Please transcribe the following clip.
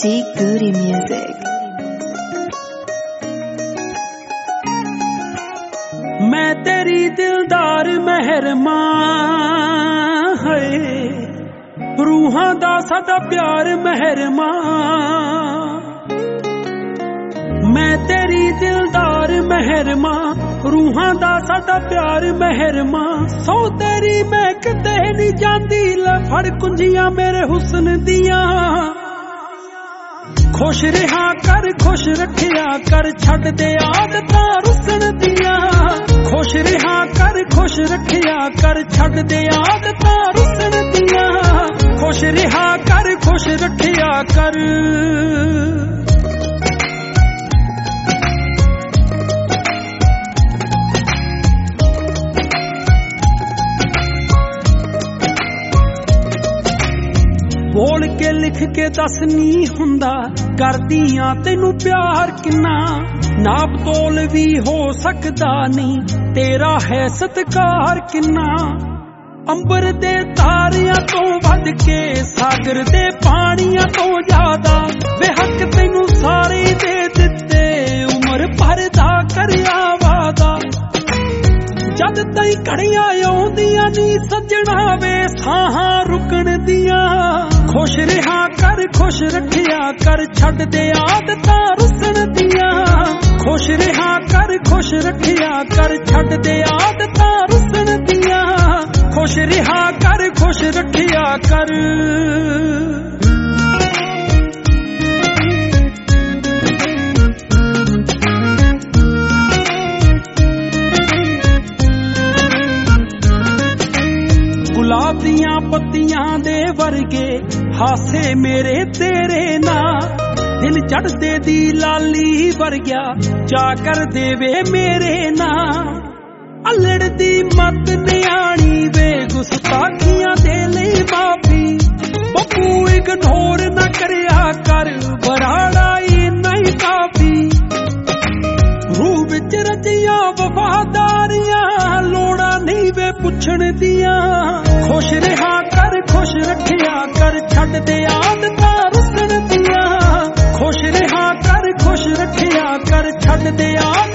Seek Goody Music. मैं तेरी दिलदार मेहरमां है, रूहां दा साडा प्यार मेहरमां। मैं तेरी दिलदार मेहरमां, रूहां दा साडा प्यार मेहरमां। सौ तेरी मैं किते नहीं जांदी, ले फड़ कुंजियां मेरे हुस्न दियां। खुश रहा कर खुश रखिया कर, छड़ दे आदतां रुसन दियां। खुश रहा कर खुश रखिया कर, छड़ दे आदतां रुसन दियां। खुश रहा कर खुश रखिया कर। बोल के लिख के दस नी हुंदा, करदियां तैनू प्यार किन्ना। नाप तोल भी हो सकदा नहीं, तेरा है सत्कार किन्ना। अंबर दे तारियां तो वध के, सागर दे पानियां तो ज्यादा। बेहक तैनू सारे दे दिते, उम्र भर दा करया वादा। जद तई घड़ियां आउंदियां नी सजना वे, साहां रुकण दियां। खुश रहा कर खुश रखिया कर, छड़ दे आदतां रुसन दियां। खुश रहा कर खुश रखिया कर, छड़ दे आदतां रुसन दियां। खुश रहा कर खुश रखिया कर। गुलाब दियां पत्तियां दे वर्गे हासे मेरे तेरे ना। दिल चढ़दे दी लाली वर्ग्या जा कर देवे मेरे ना। अल्लड़ दी मत न्याणी वे, गुस्ताखियां दे लई माफी। बप्पू इग्नोर न करया कर, बराड़ाई नहीं काफी। रूह विच रजियां वफादारियां, लोड़ा नहीं वे पुछण दियां। खुश रहा कर खुश रखिया कर, छड़ दे आदतां रुसन दियां। खुश रहा कर खुश रखिया कर, छड़ दे आदतां